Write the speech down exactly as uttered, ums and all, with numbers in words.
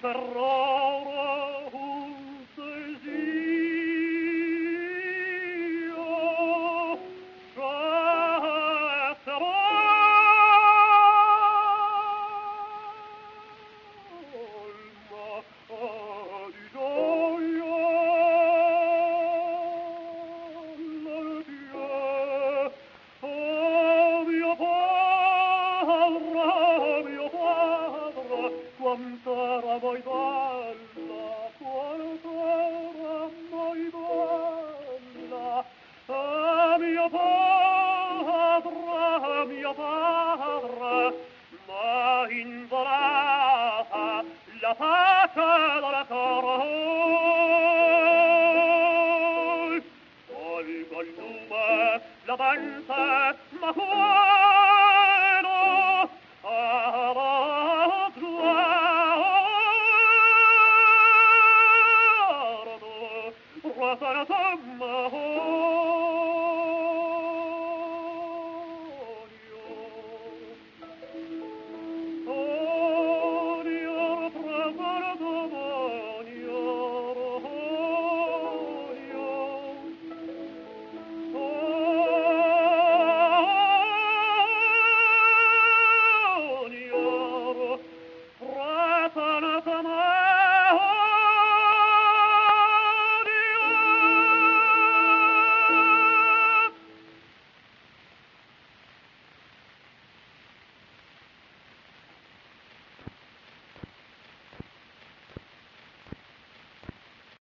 terrore un desio cetera alma di gioia l'addio oh mio padre mio padre quant'era mai bella quant'era mai bella ah mio padre mio padre m'ha involata la